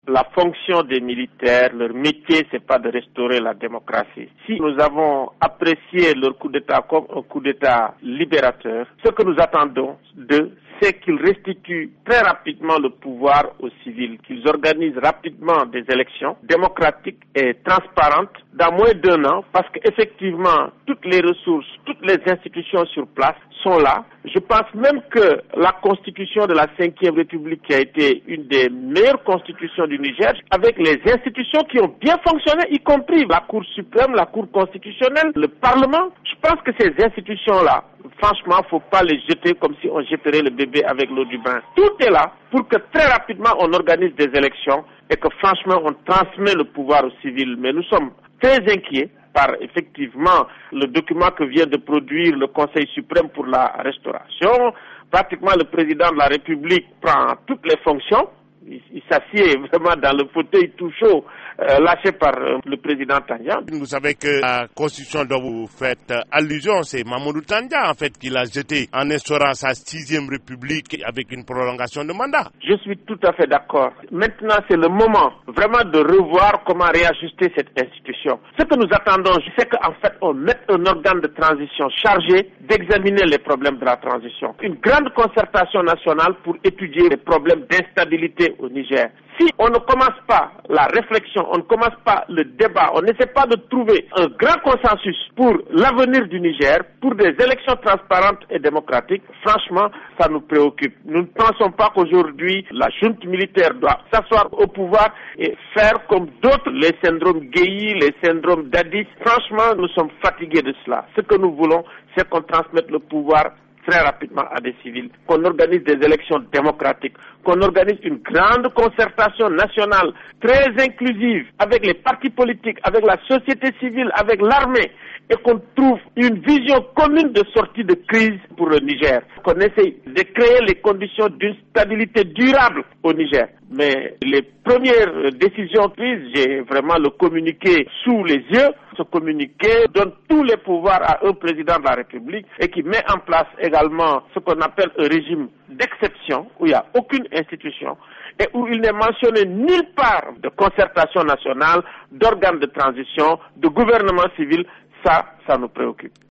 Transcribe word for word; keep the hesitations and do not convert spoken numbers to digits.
La fonction des militaires, leur métier, c'est pas de restaurer la démocratie. Si nous avons apprécié leur coup d'État comme un coup d'État libérateur, ce que nous attendons d'eux, c'est qu'ils restituent très rapidement le pouvoir aux civils, qu'ils organisent rapidement des élections démocratiques et transparentes dans moins d'un an, parce qu'effectivement, toutes les ressources, toutes les institutions sur place sont là. Je pense même que la constitution de la cinquième République, qui a été une des meilleures constitutions du Niger, avec les institutions qui ont bien fonctionné, y compris la Cour suprême, la Cour constitutionnelle, le Parlement, je pense que ces institutions-là, franchement, il ne faut pas les jeter comme si on jetterait le bébé avec l'eau du bain. Tout est là pour que très rapidement on organise des élections et que franchement on transmet le pouvoir aux civils. Mais nous sommes très inquiets par effectivement le document que vient de produire le Conseil suprême pour la restauration. Pratiquement le président de la République prend toutes les fonctions. Il, il s'assied vraiment dans le fauteuil tout chaud, euh, lâché par euh, le président Tandja. Vous savez que la constitution dont vous faites allusion, c'est Mamadou Tandja en fait qui l'a jeté en instaurant sa sixième république avec une prolongation de mandat. Je suis tout à fait d'accord. Maintenant, c'est le moment vraiment de revoir comment réajuster cette institution. Ce que nous attendons, c'est qu'en fait, on mette un organe de transition chargé d'examiner les problèmes de la transition. Une grande concertation nationale pour étudier les problèmes d'instabilité au Niger. Si on ne commence pas la réflexion, on ne commence pas le débat, on n'essaie pas de trouver un grand consensus pour l'avenir du Niger, pour des élections transparentes et démocratiques, franchement, ça nous préoccupe. Nous ne pensons pas qu'aujourd'hui, la junte militaire doit s'asseoir au pouvoir et faire comme d'autres, les syndromes Guéhi, les syndromes Dadis. Franchement, nous sommes fatigués de cela. Ce que nous voulons, c'est qu'on transmette le pouvoir très rapidement à des civils, qu'on organise des élections démocratiques, qu'on organise une grande concertation nationale très inclusive avec les partis politiques, avec la société civile, avec l'armée, et qu'on trouve une vision commune de sortie de crise pour le Niger, qu'on essaye de créer les conditions d'une stabilité durable au Niger. Mais les premières décisions prises, j'ai vraiment le communiqué sous les yeux. Ce communiqué donne tous les pouvoirs à un président de la République et qui met en place également ce qu'on appelle un régime d'exception où il n'y a aucune institution et où il n'est mentionné nulle part de concertation nationale, d'organes de transition, de gouvernement civil. Ça, ça nous préoccupe.